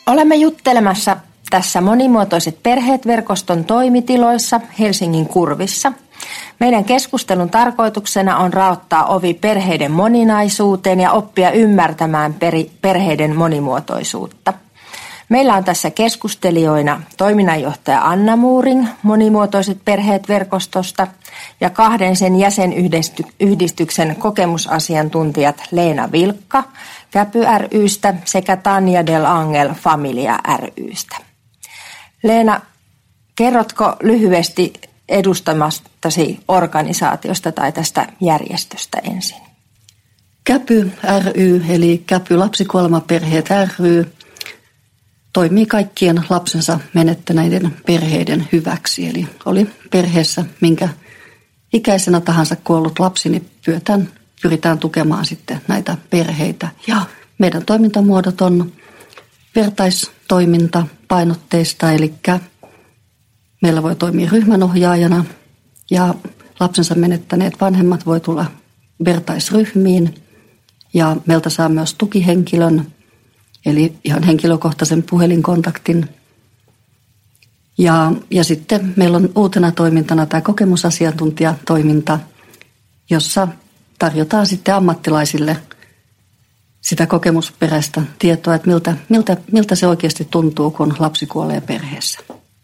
Olemme juttelemassa tässä Monimuotoiset perheet -verkoston toimitiloissa Helsingin Kurvissa. Meidän keskustelun tarkoituksena on raottaa ovi perheiden moninaisuuteen ja oppia ymmärtämään perheiden monimuotoisuutta. Meillä on tässä keskustelijoina toiminnanjohtaja Anna Muuring Monimuotoiset perheet -verkostosta ja kahden sen jäsenyhdistyksen kokemusasiantuntijat Leena Vilkka Käpy ry:stä sekä Tanja Del Angel Familia ry:stä. Leena, kerrotko lyhyesti edustamastasi organisaatiosta tai tästä järjestöstä ensin? Käpy ry eli Käpy lapsikuolemaperheet ry toimii kaikkien lapsensa menettäneiden perheiden hyväksi. Eli oli perheessä minkä ikäisenä tahansa kuollut lapsi, niin pyritään tukemaan sitten näitä perheitä. Ja meidän toimintamuodot on vertaistoiminta painotteista, eli meillä voi toimia ryhmänohjaajana ja lapsensa menettäneet vanhemmat voi tulla vertaisryhmiin ja meiltä saa myös tukihenkilön, eli ihan henkilökohtaisen puhelinkontaktin. Ja sitten meillä on uutena toimintana tämä kokemusasiantuntijatoiminta, jossa tarjotaan sitten ammattilaisille sitä kokemusperäistä tietoa, että miltä se oikeasti tuntuu, kun lapsi kuolee perheessä.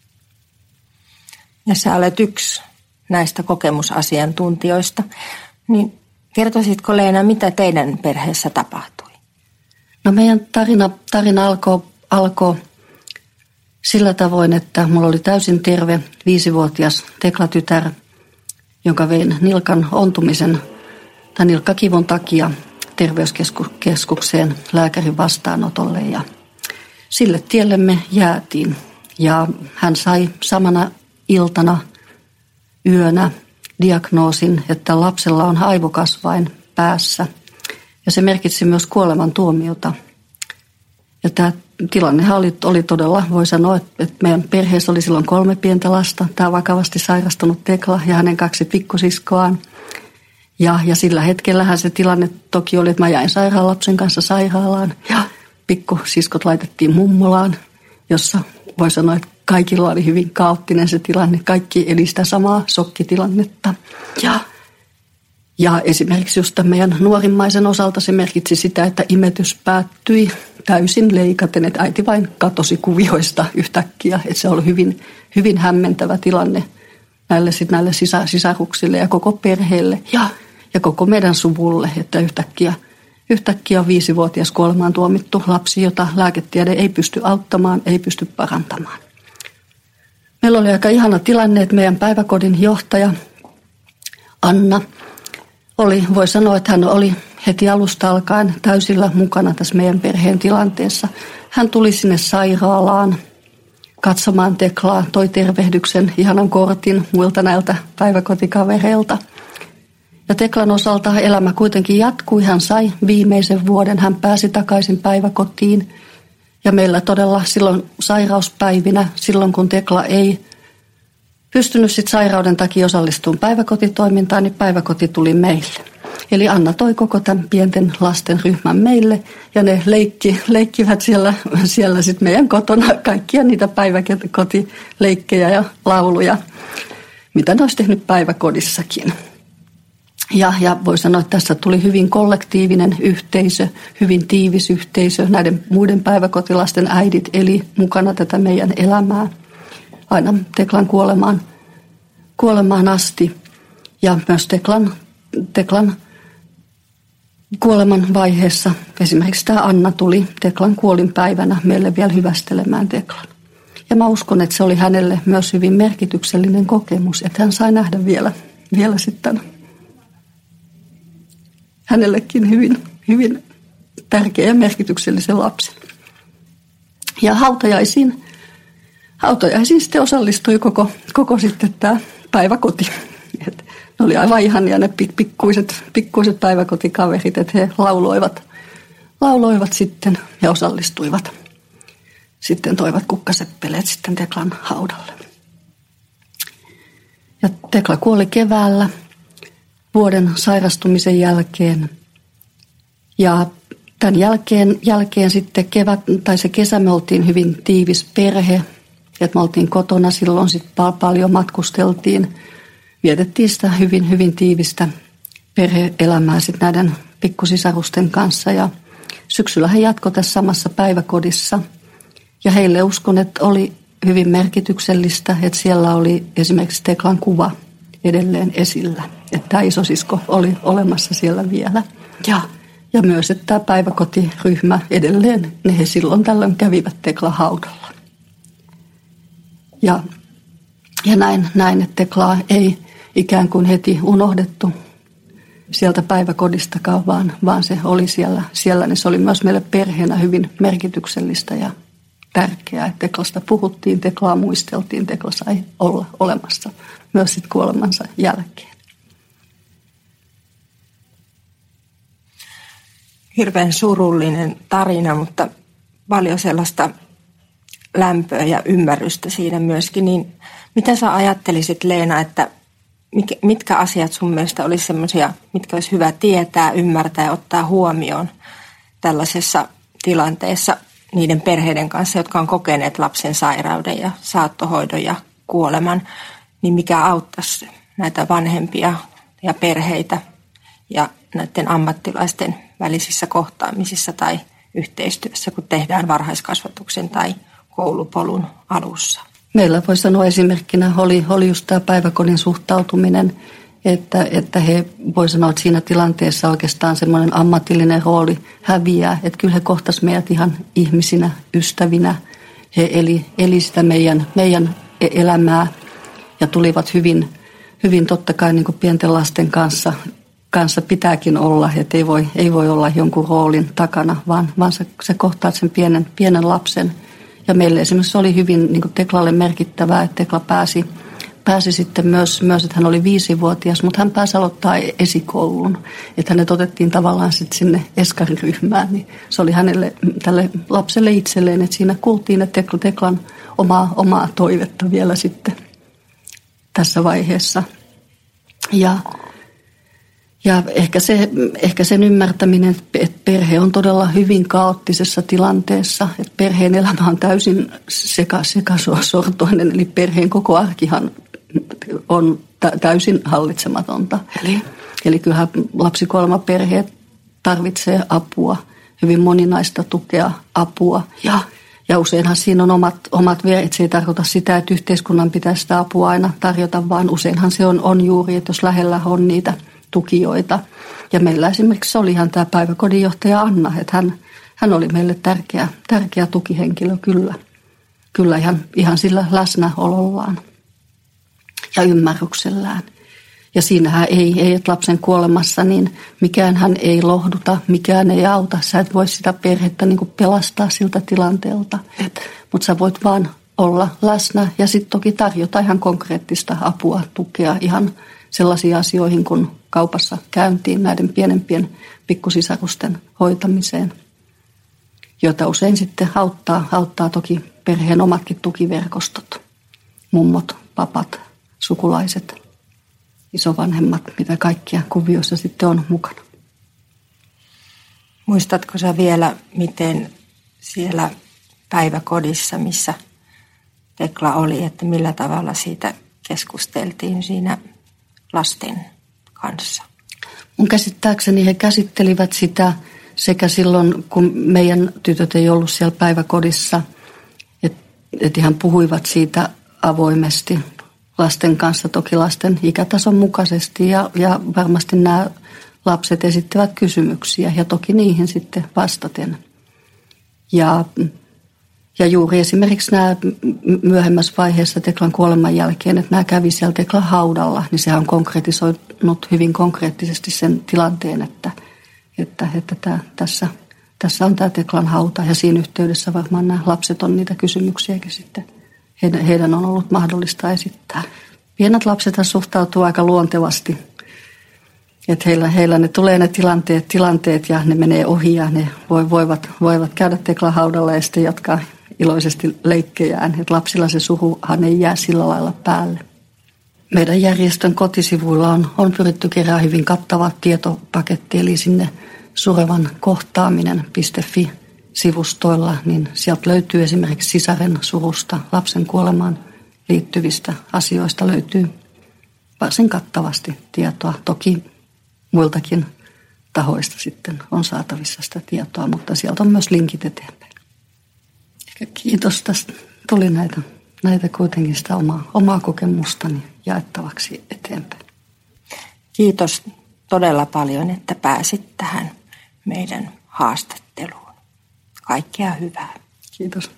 Ja sä olet yksi näistä kokemusasiantuntijoista. Niin kertoisitko Leena, mitä teidän perheessä tapahtui? No meidän tarina alkoi sillä tavoin, että mulla oli täysin terve 5-vuotias Tekla-tytär, jonka vein nilkan ontumisen tai nilkkakivun takia terveyskeskukseen lääkärin vastaanotolle ja sille tielle me jäätiin. Ja hän sai samana iltana yönä diagnoosin, että lapsella on aivokasvain päässä ja se merkitsi myös kuolemantuomiota. Ja tämä tilannehan oli todella, voi sanoa, että meidän perheessä oli silloin 3 pientä lasta. Tämä vakavasti sairastunut Tekla ja hänen 2 pikkusiskoaan. Ja sillä hetkellähän se tilanne toki oli, että mä jäin lapsen kanssa sairaalaan ja pikkusiskot laitettiin mummolaan, jossa voi sanoa, että kaikilla oli hyvin kaoottinen se tilanne. Kaikki eli sitä samaa shokkitilannetta. Ja esimerkiksi just tämän meidän nuorimmaisen osalta se merkitsi sitä, että imetys päättyi täysin leikaten, että äiti vain katosi kuvioista yhtäkkiä. Että se oli hyvin, hyvin hämmentävä tilanne näille sisaruksille ja koko perheelle ja koko meidän suvulle, että yhtäkkiä on 5-vuotias kuolemaan tuomittu lapsi, jota lääketiede ei pysty auttamaan, ei pysty parantamaan. Meillä oli aika ihana tilanne, että meidän päiväkodin johtaja Anna voi sanoa, että hän oli heti alusta alkaen täysillä mukana tässä meidän perheen tilanteessa. Hän tuli sinne sairaalaan katsomaan Teklaa, toi tervehdyksen, ihanan kortin muilta näiltä päiväkotikavereilta. Ja Teklan osalta elämä kuitenkin jatkui. Hän sai viimeisen vuoden, hän pääsi takaisin päiväkotiin. Ja meillä todella silloin sairauspäivinä, silloin kun Tekla ei pystynyt sit sairauden takia osallistumaan päiväkotitoimintaan, niin päiväkoti tuli meille. Eli Anna toi koko tämän pienten lasten ryhmän meille ja ne leikkivät siellä sit meidän kotona kaikkia niitä päiväkotileikkejä ja lauluja, mitä ne olisi tehnyt päiväkodissakin. Ja voi sanoa, että tässä tuli hyvin kollektiivinen yhteisö, hyvin tiivis yhteisö. Näiden muiden päiväkotilasten äidit eli mukana tätä meidän elämää aina Teklan kuolemaan asti. Ja myös Teklan kuoleman vaiheessa esimerkiksi tämä Anna tuli Teklan kuolinpäivänä meille vielä hyvästelemään Teklan. Ja mä uskon, että se oli hänelle myös hyvin merkityksellinen kokemus, että hän sai nähdä vielä sitten hänellekin hyvin, hyvin tärkeä ja merkityksellisen lapsen. Ja hautajaisiin sitten osallistui koko sitten tämä päiväkoti. Ne oli aivan ihania ne pikkuiset päiväkotikaverit, että he lauloivat sitten ja osallistuivat. Sitten toivat kukkaseppeleet sitten Teklan haudalle. Ja Tekla kuoli keväällä vuoden sairastumisen jälkeen. Ja Tämän jälkeen sitten se kesä me oltiin hyvin tiivis perhe. Että me oltiin kotona silloin, sitten paljon matkusteltiin. Vietettiin sitä hyvin, hyvin tiivistä perhe-elämää sitten näiden pikkusisarusten kanssa. Ja syksyllä he jatkoi tässä samassa päiväkodissa. Ja heille uskon, että oli hyvin merkityksellistä, että siellä oli esimerkiksi Teklan kuva edelleen esillä. Että tämä isosisko oli olemassa siellä vielä. Ja myös, että tämä päiväkotiryhmä edelleen, ne he silloin tällöin kävivät Teklan haudalla. Ja näin, että Teklaa ei ikään kuin heti unohdettu sieltä päiväkodistakaan, vaan se oli siellä, niin se oli myös meille perheenä hyvin merkityksellistä ja tärkeää, että Teklasta puhuttiin, Teklaa muisteltiin, Tekla sai olla olemassa myös sitten kuolemansa jälkeen. Hirveän surullinen tarina, mutta paljon sellaista lämpöä ja ymmärrystä siinä myöskin. Niin mitä sä ajattelisit, Leena, että mitkä asiat sun mielestä olisi semmoisia, mitkä olisi hyvä tietää, ymmärtää ja ottaa huomioon tällaisessa tilanteessa niiden perheiden kanssa, jotka on kokeneet lapsen sairauden ja saattohoidon ja kuoleman, niin mikä auttaisi näitä vanhempia ja perheitä ja näiden ammattilaisten välisissä kohtaamisissa tai yhteistyössä, kun tehdään varhaiskasvatuksen tai koulupolun alussa. Meillä voi sanoa esimerkkinä oli just tämä päiväkodin suhtautuminen, että he voi sanoa, että siinä tilanteessa oikeastaan semmoinen ammatillinen rooli häviää, että kyllä he kohtasivat meidät ihan ihmisinä, ystävinä. He eli sitä meidän elämää ja tulivat hyvin totta kai niin kuin pienten lasten kanssa pitääkin olla, että ei voi olla jonkun roolin takana, vaan se kohtaat sen pienen lapsen. Ja meille esimerkiksi oli hyvin niin kuin Teklalle merkittävää, että Tekla pääsi sitten myös, että hän oli 5-vuotias, mutta hän pääsi aloittaa esikoulun. Että hänet otettiin tavallaan sitten sinne eskariryhmään. Niin se oli tälle lapselle itselleen, että siinä kuultiin, että Teklan omaa toivetta vielä sitten tässä vaiheessa. Ja ehkä sen ymmärtäminen, että perhe on todella hyvin kaoottisessa tilanteessa, että perheen elämä on täysin sekasortoinen, eli perheen koko arkihan on täysin hallitsematonta. Eli kyllähän lapsikuolemaperheet tarvitsee apua, hyvin moninaista tukea, apua. Ja useinhan siinä on omat viet. Se ei tarkoita sitä, että yhteiskunnan pitää sitä apua aina tarjota, vaan useinhan se on juuri, että jos lähellä on niitä tukijoita. Ja meillä esimerkiksi oli ihan tämä päiväkodinjohtaja Anna, että hän oli meille tärkeä tukihenkilö kyllä ihan sillä läsnäolollaan ja ymmärryksellään. Ja siinähän ei että lapsen kuolemassa, niin mikään hän ei lohduta, mikään ei auta. Sä et voi sitä perhettä niin kuin pelastaa siltä tilanteelta, mutta sä voit vaan olla läsnä ja sitten toki tarjota ihan konkreettista apua, tukea ihan sellaisiin asioihin kuin kaupassa käyntiin näiden pienempien pikkusisarusten hoitamiseen, jota usein sitten auttaa toki perheen omatkin tukiverkostot, mummot, papat, sukulaiset, isovanhemmat, mitä kaikkia kuvioissa sitten on mukana. Muistatko sä vielä, miten siellä päiväkodissa, missä Tekla oli, että millä tavalla siitä keskusteltiin siinä lasten kanssa? Mun käsittääkseni he käsittelivät sitä sekä silloin, kun meidän tytöt ei ollut siellä päiväkodissa, että ihan puhuivat siitä avoimesti lasten kanssa, toki lasten ikätason mukaisesti ja varmasti nämä lapset esittävät kysymyksiä ja toki niihin sitten vastaten. Ja juuri esimerkiksi nämä myöhemmässä vaiheessa Teklan kuoleman jälkeen, että nämä kävi siellä Teklan haudalla, niin sehän on konkretisoinut hyvin konkreettisesti sen tilanteen, että tässä on tämä Teklan hauta ja siinä yhteydessä varmaan nämä lapset on niitä kysymyksiäkin sitten. Heidän on ollut mahdollista esittää. Pienet lapset suhtautuu aika luontevasti, että heillä ne tulee ne tilanteet ja ne menee ohi ja ne voivat käydä Teklan haudalla ja sitten jatkaa iloisesti leikkejään. Että lapsilla se suruhan ei jää sillä lailla päälle. Meidän järjestön kotisivuilla on pyritty keräämään hyvin kattava tietopaketti, eli sinne surevankohtaaminen.fi-sivustoilla, niin sieltä löytyy esimerkiksi sisaren surusta, lapsen kuolemaan liittyvistä asioista löytyy varsin kattavasti tietoa. Toki muiltakin tahoista sitten on saatavissa sitä tietoa, mutta sieltä on myös linkit eteenpäin. Kiitos tästä. Tuli näitä kuitenkin sitä omaa kokemustani jaettavaksi eteenpäin. Kiitos todella paljon, että pääsit tähän meidän haastatteluun. Kaikkea hyvää. Kiitos.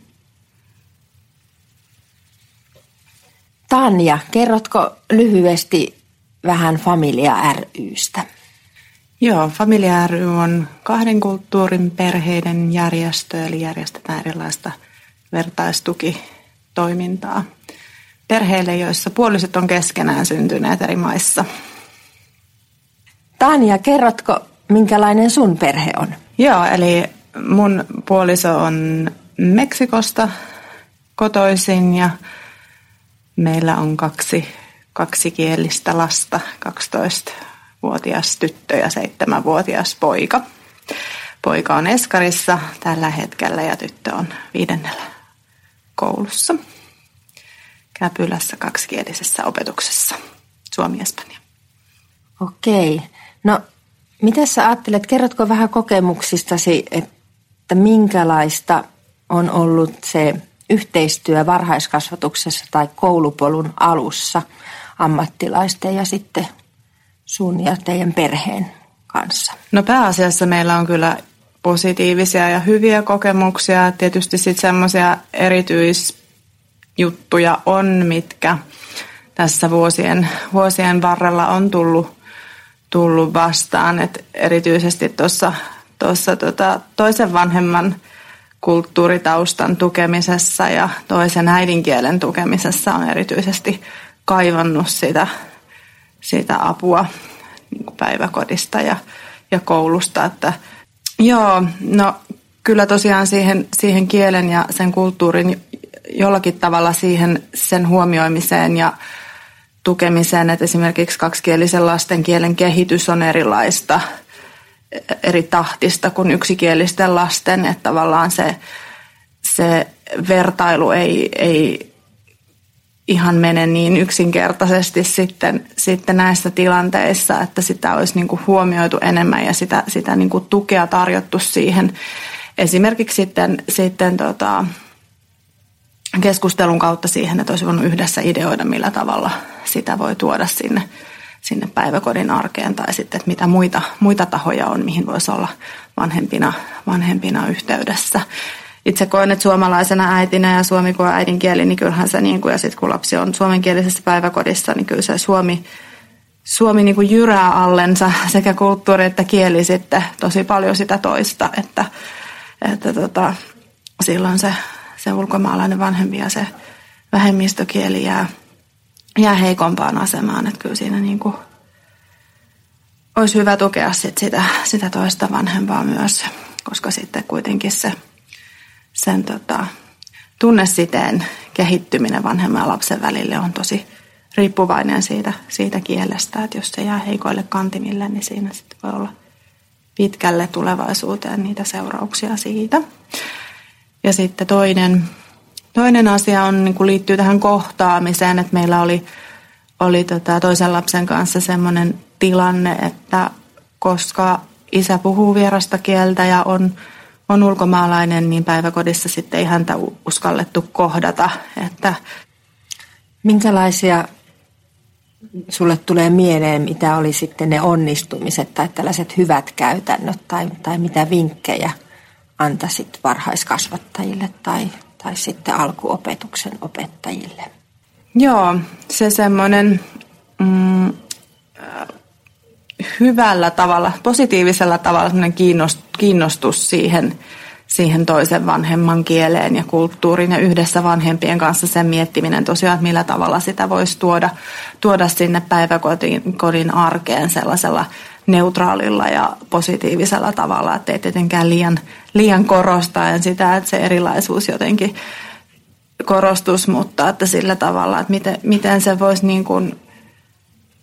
Tanja, kerrotko lyhyesti vähän Familia ry:stä? Joo, Familia ry on 2 kulttuurin perheiden järjestö, eli järjestetään erilaista vertaistukitoimintaa perheille, joissa puolisot on keskenään syntyneet eri maissa. Tanja, kerrotko, minkälainen sun perhe on? Joo, eli mun puoliso on Meksikosta kotoisin ja meillä on 2 kaksikielistä lasta, 12-vuotias tyttö ja 7-vuotias poika. Poika on eskarissa tällä hetkellä ja tyttö on 5. koulussa. Käpylässä kaksikielisessä opetuksessa, Suomi-Espanja. Okei. No, mitä sä ajattelet, kerrotko vähän kokemuksistasi, että minkälaista on ollut se yhteistyö varhaiskasvatuksessa tai koulupolun alussa ammattilaisten ja sitten sun ja teidän perheen kanssa? No pääasiassa meillä on kyllä positiivisia ja hyviä kokemuksia. Tietysti sitten semmoisia erityisjuttuja on, mitkä tässä vuosien varrella on tullut vastaan. Et erityisesti tuossa toisen vanhemman kulttuuritaustan tukemisessa ja toisen äidinkielen tukemisessa on erityisesti kaivannut sitä apua niin kuin päiväkodista ja koulusta. Että joo, no kyllä tosiaan siihen kielen ja sen kulttuurin jollakin tavalla sen huomioimiseen ja tukemiseen, että esimerkiksi kaksikielisen lasten kielen kehitys on erilaista, eri tahtista kuin yksikielisten lasten, että tavallaan se vertailu ei ihan mene niin yksinkertaisesti sitten näissä tilanteissa, että sitä olisi niin kuin huomioitu enemmän ja sitä niin kuin tukea tarjottu siihen. Esimerkiksi sitten keskustelun kautta siihen, että olisi voinut yhdessä ideoida, millä tavalla sitä voi tuoda sinne päiväkodin arkeen tai sitten, että mitä muita tahoja on, mihin voisi olla vanhempina yhteydessä. Itse koen, että suomalaisena äitinä ja suomi kun on äidinkieli, niin kyllähän se niin kuin, ja sitten kun lapsi on suomenkielisessä päiväkodissa, niin kyllä se suomi niin kuin jyrää allensa sekä kulttuuri että kieli sitten tosi paljon sitä toista, että silloin se ulkomaalainen vanhempi ja se vähemmistökieli jää heikompaan asemaan, että kyllä siinä niin kuin olisi hyvä tukea sitä toista vanhempaa myös, koska sitten kuitenkin sen tunnesiteen kehittyminen vanhemman ja lapsen välille on tosi riippuvainen siitä kielestä, että jos se jää heikoille kantimille, niin siinä sitten voi olla pitkälle tulevaisuuteen niitä seurauksia siitä. Ja sitten toinen asia on, niin kuin liittyy tähän kohtaamiseen, että meillä oli toisen lapsen kanssa semmoinen tilanne, että koska isä puhuu vierasta kieltä ja on ulkomaalainen, niin päiväkodissa sitten ei häntä uskallettu kohdata. Että minkälaisia sulle tulee mieleen, mitä oli sitten ne onnistumiset tai tällaiset hyvät käytännöt tai mitä vinkkejä antaisit varhaiskasvattajille tai sitten alkuopetuksen opettajille? Joo, se semmoinen hyvällä tavalla, positiivisella tavalla semmoinen kiinnostus siihen toisen vanhemman kieleen ja kulttuuriin ja yhdessä vanhempien kanssa sen miettiminen tosiaan, että millä tavalla sitä voisi tuoda sinne päiväkodin arkeen sellaisella neutraalilla ja positiivisella tavalla, että ei tietenkään liian korostaen sitä, että se erilaisuus jotenkin korostus, mutta että sillä tavalla, että miten se voisi niin kuin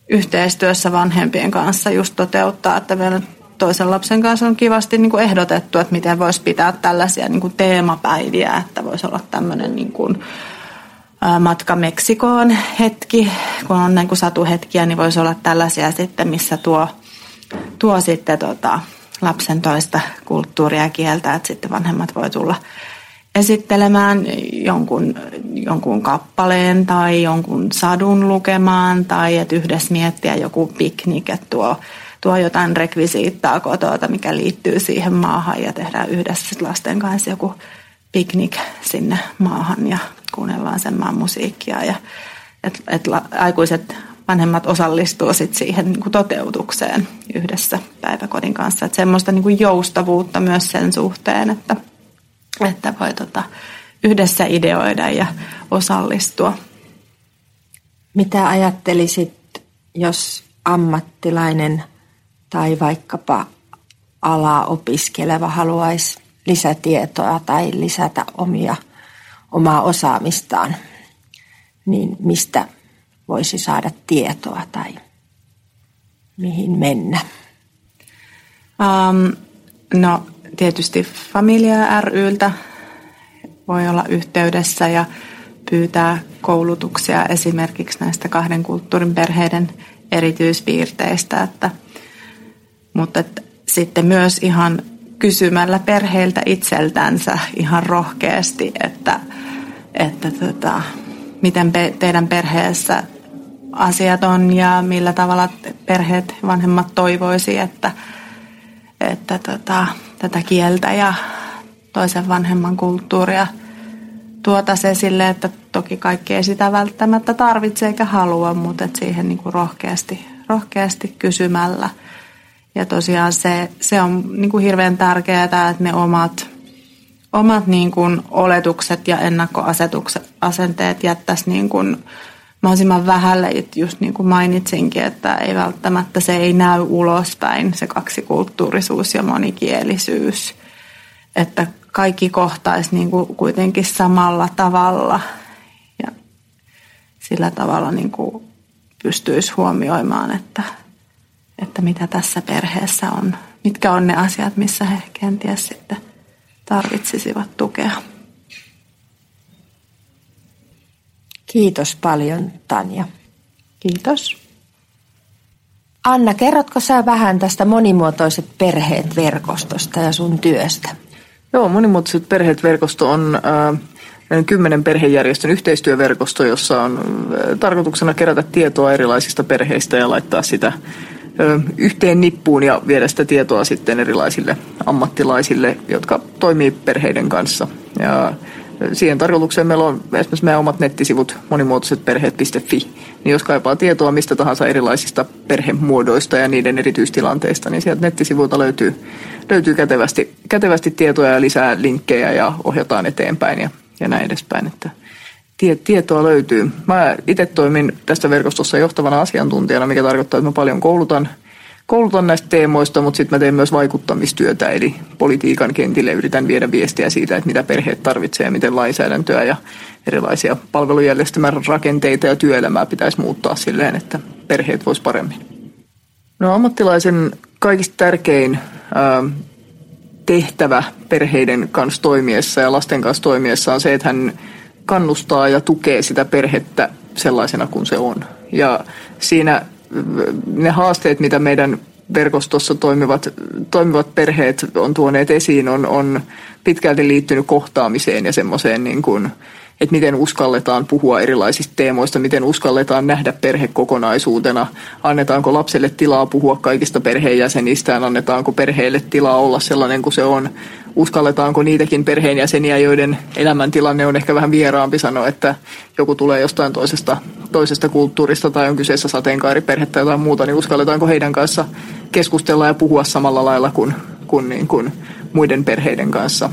yhteistyössä vanhempien kanssa just toteuttaa, että vielä toisen lapsen kanssa on kivasti niin kuin ehdotettu, että miten voisi pitää tällaisia niin kuin teemapäiviä, että voisi olla tämmöinen niin kuin matka Meksikoon hetki, kun on niin kuin satuhetkiä, niin voisi olla tällaisia sitten, missä tuo sitten lapsen toista kulttuuria ja kieltä, että sitten vanhemmat voi tulla esittelemään jonkun kappaleen tai jonkun sadun lukemaan tai että yhdessä miettiä joku piknik, että tuo jotain rekvisiittaa kotoa, mikä liittyy siihen maahan ja tehdään yhdessä lasten kanssa joku piknik sinne maahan ja kuunnellaan sen maan musiikkia ja että aikuiset vanhemmat osallistuu sit siihen niin kuin toteutukseen yhdessä päiväkodin kanssa. Että semmoista niin kuin joustavuutta myös sen suhteen, että voi yhdessä ideoida ja osallistua. Mitä ajattelisit, jos ammattilainen tai vaikkapa alaa opiskeleva haluaisi lisätietoa tai lisätä omaa osaamistaan, niin mistä voisi saada tietoa tai mihin mennä? No tietysti Familia ry:ltä voi olla yhteydessä ja pyytää koulutuksia esimerkiksi näistä kahden kulttuurin perheiden erityispiirteistä, mutta sitten myös ihan kysymällä perheiltä itseltänsä ihan rohkeasti, että miten teidän perheessä asiat on ja millä tavalla perheet, vanhemmat toivoisi, että tätä kieltä ja toisen vanhemman kulttuuria tuotaisiin esille, että toki kaikki ei sitä välttämättä tarvitse eikä halua, mutta että siihen niin kuin rohkeasti kysymällä. Ja tosiaan se on niin kuin hirveän tärkeää, että ne omat niin kuin oletukset ja ennakkoasenteet jättäisi niin kuin mahdollisimman vähälle, että just niin kuin mainitsinkin, että ei välttämättä se ei näy ulospäin, se kaksikulttuurisuus ja monikielisyys. Että kaikki kohtaisi niin kuin kuitenkin samalla tavalla ja sillä tavalla niin kuin pystyisi huomioimaan, että mitä tässä perheessä on, mitkä on ne asiat, missä he kenties sitten tarvitsisivat tukea. Kiitos paljon, Tanja. Kiitos. Anna, kerrotko sä vähän tästä Monimuotoiset perheet -verkostosta ja sun työstä? Joo, Monimuotoiset perheet-verkosto on 10 perhejärjestön yhteistyöverkosto, jossa on tarkoituksena kerätä tietoa erilaisista perheistä ja laittaa sitä yhteen nippuun ja viedä sitä tietoa sitten erilaisille ammattilaisille, jotka toimii perheiden kanssa. Ja siihen tarkoitukseen meillä on esimerkiksi meidän omat nettisivut monimuotoisetperheet.fi. Niin jos kaipaa tietoa mistä tahansa erilaisista perhemuodoista ja niiden erityistilanteista, niin sieltä nettisivuilta löytyy kätevästi tietoja ja lisää linkkejä ja ohjataan eteenpäin ja näin edespäin. Että tietoa löytyy. Mä itse toimin tästä verkostossa johtavana asiantuntijana, mikä tarkoittaa, että mä paljon koulutan näistä teemoista, mutta sitten mä teen myös vaikuttamistyötä, eli politiikan kentille yritän viedä viestiä siitä, että mitä perheet tarvitsee ja miten lainsäädäntöä ja erilaisia palvelujärjestelmän rakenteita ja työelämää pitäisi muuttaa silleen, että perheet vois paremmin. No, ammattilaisen kaikista tärkein tehtävä perheiden kanssa toimiessa ja lasten kanssa toimiessa on se, että hän kannustaa ja tukee sitä perhettä sellaisena kuin se on. Ja siinä ne haasteet, mitä meidän verkostossa toimivat perheet on tuoneet esiin, on pitkälti liittynyt kohtaamiseen ja semmoiseen, niin kuin, että miten uskalletaan puhua erilaisista teemoista, miten uskalletaan nähdä perhe kokonaisuutena, annetaanko lapselle tilaa puhua kaikista perheenjäsenistään, annetaanko perheelle tilaa olla sellainen kuin se on, uskalletaanko niitäkin perheenjäseniä, joiden elämäntilanne on ehkä vähän vieraampi, sanoa, että joku tulee jostain toisesta kulttuurista tai on kyseessä sateenkaariperhe tai jotain muuta, niin uskalletaanko heidän kanssa keskustella ja puhua samalla lailla kuin muiden perheiden kanssa.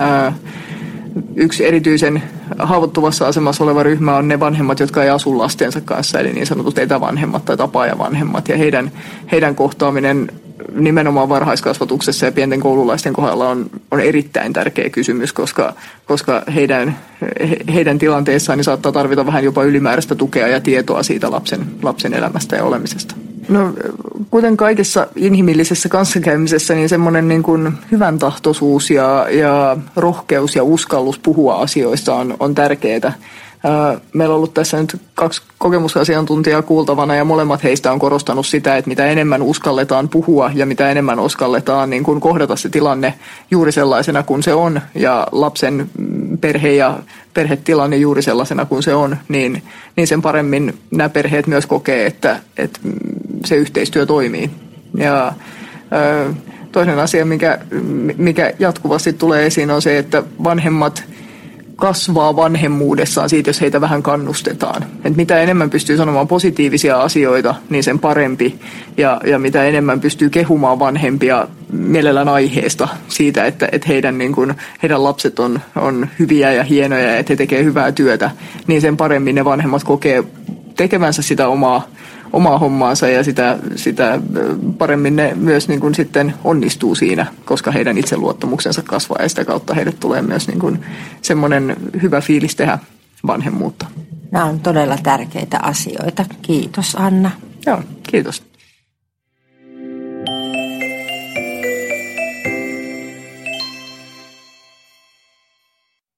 Yksi erityisen haavoittuvassa asemassa oleva ryhmä on ne vanhemmat, jotka ei asu lastensa kanssa, eli niin sanotut etävanhemmat tai tapaajavanhemmat, ja heidän kohtaaminen nimenomaan varhaiskasvatuksessa ja pienten koululaisten kohdalla on erittäin tärkeä kysymys, koska heidän tilanteessaan niin saattaa tarvita vähän jopa ylimääräistä tukea ja tietoa siitä lapsen elämästä ja olemisesta. No, kuten kaikessa inhimillisessä kanssakäymisessä, niin semmoinen niin kuin hyvän tahtoisuus ja rohkeus ja uskallus puhua asioista on tärkeää. Meillä on ollut tässä nyt 2 kokemusasiantuntijaa kuultavana ja molemmat heistä on korostanut sitä, että mitä enemmän uskalletaan puhua ja mitä enemmän uskalletaan niin kuin kohdata se tilanne juuri sellaisena kuin se on ja lapsen perhe ja perhetilanne juuri sellaisena kuin se on, niin sen paremmin nämä perheet myös kokee, että se yhteistyö toimii. Ja toinen asia, mikä jatkuvasti tulee esiin, on se, että vanhemmat kasvaa vanhemmuudessaan siitä, jos heitä vähän kannustetaan. Et mitä enemmän pystyy sanomaan positiivisia asioita, niin sen parempi. Ja mitä enemmän pystyy kehumaan vanhempia mielellään aiheesta siitä, että heidän lapset on hyviä ja hienoja ja että he tekevät hyvää työtä, niin sen paremmin ne vanhemmat kokee tekevänsä sitä omaa hommaansa ja sitä paremmin ne myös niin kuin sitten onnistuu siinä, koska heidän itseluottamuksensa kasvaa ja sitä kautta heille tulee myös niin kuin semmoinen hyvä fiilis tehdä vanhemmuutta. Nämä on todella tärkeitä asioita. Kiitos, Anna. Joo, kiitos.